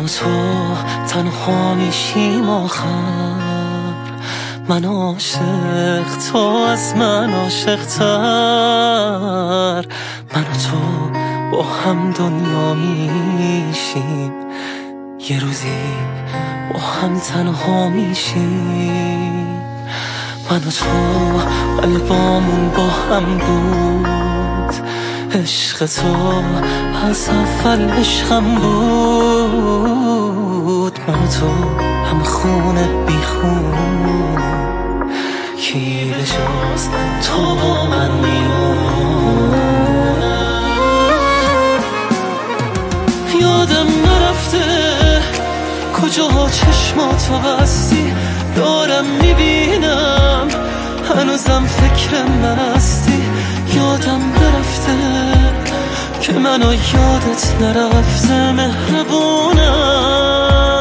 تو تنها میشیم آخر، من عاشق تو از من عاشق تر. من و تو با هم دنیا میشیم، یه روزی با هم تنها میشیم. من و تو قلبامون با هم بود، عشق تو از اول عشقم بود. من و تو هم خونه بی خون، کی به جز تو با من میمونه. یادم نرفته کجا چشماتو بستی، دارم میبینم هنوزم فکر من هستی. یادم نرفته که منو یادت نرفته مهربونم.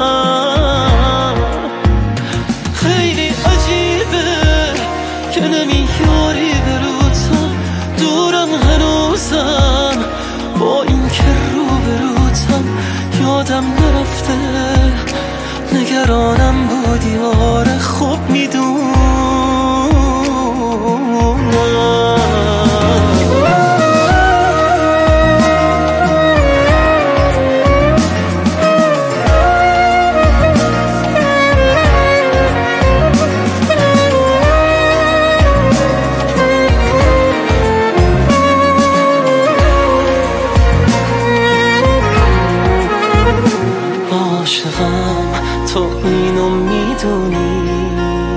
خیلی عجیبه که نمیاری به روتم، دورم هنوزم با این که رو به روتم. یادم نرفته نگرانم بودی، آره خوب میدونم. عاشقم تو اینو میدونی،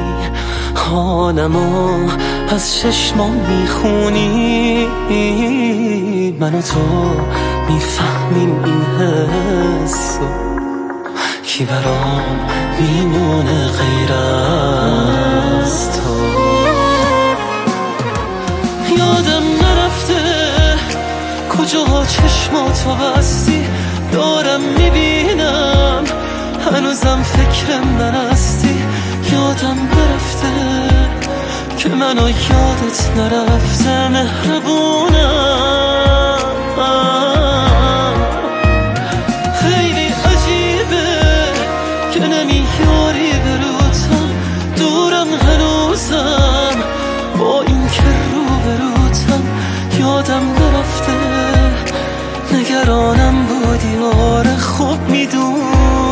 حالمو از چشمام میخونی. من و تو میفهمیم این حسو، کی برام میمونه غیر از تو. یادم نرفته کجا چشماتو بستی، دارم میبینم هنوزم فکر من هستی. یادم نرفته که منو یادت نرفته مهربونم. خیلی عجیبه که نمیاری به روتم، دورم هنوزم با این که رو به روتم. یادم نرفته نگرانم بودی، آره خوب میدونم.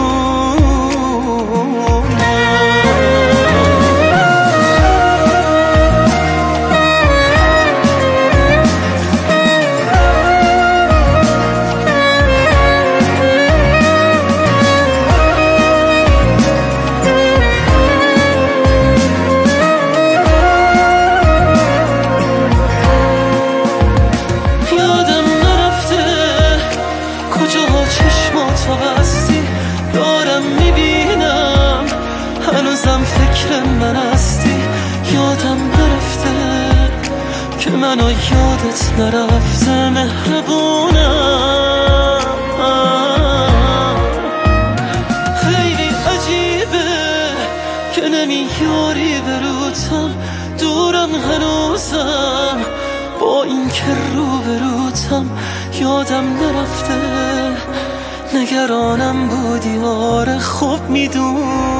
چشماتو بستی، دارم میبینم هنوزم فکر من هستی. یادم نرفته که منو یادت نرفته مهربونم. خیلی عجیبه که نمیاری به روتم، دورم هنوزم با این که رو به روتم. یادم نرفته نگرانم بودی، آره خوب میدونم.